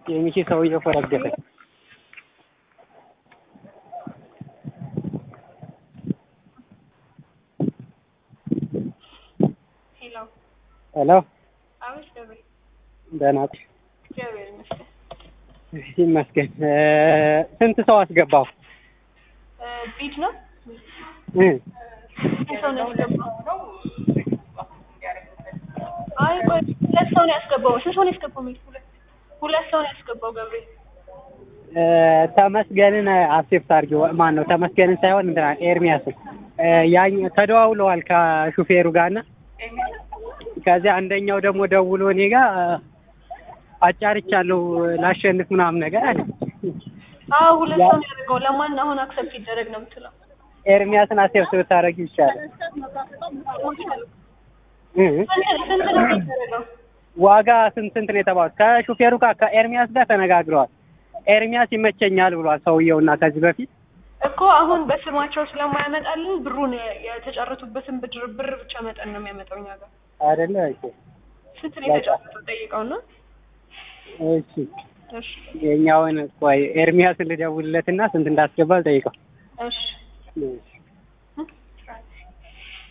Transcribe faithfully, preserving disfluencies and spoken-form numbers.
የሚኪ ሰውዬው ፈረገጠ። ሄሎ ሄሎ አውሽ ደብሬ ደህና ነሽ? እግዚአብሔር ይመስገን። እሺ ይመስገን። ስንት ሰው አስገባው? ቢት ነው እ ሰው ነው ያስገባው። አይ ቆይ ሁለት ሰው ነው ያስገባው። ስንት ሰው ነው ያስገባው? ሁለት ሁለት ሰው ነው ያስገባው ገብሬ። ተመስገንን አክሴፕት አድርጊው። ማን ነው ተመስገንን ሳይሆን እንትና ኤርሚያስን ያኝ ተደዋውለዋል ከሹፌሩ ጋርና ከዚያ አንደኛው ደግሞ ደውሎ እኔ ጋር አጫርቻለሁ ላሸንፍ ምናምን ነገር አለ። አዎ ሁለት ሰው ነው ያደረገው። ለማን አሁን አክሰፕት ይደረግ ነው የምትለው? ኤርሚያስን አክሴፕት ብታደርጊ ይቻላል። እ ስንት ነው የሚደረገው? ዋጋ ስንት ስንት ነው የተባሉት? ከሹፌሩ ጋር ከኤርሚያስ ጋር ተነጋግረዋል። ኤርሚያስ ይመቸኛል ብሏል ሰውየውና ከዚህ በፊት እኮ አሁን በስማቸው ስለማያመጣልን ብሩን የተጨረቱበትን ብድር ብር ብቻ መጠን ነው የሚያመጣው እኛ ጋር አይደለ? እሺ ስንት ነው የተጨረቱት ጠይቀውና። እሺ እሺ የኛውን ቆይ ኤርሚያስን ልደውልለትና ስንት እንዳስገባል ጠይቀው። እሺ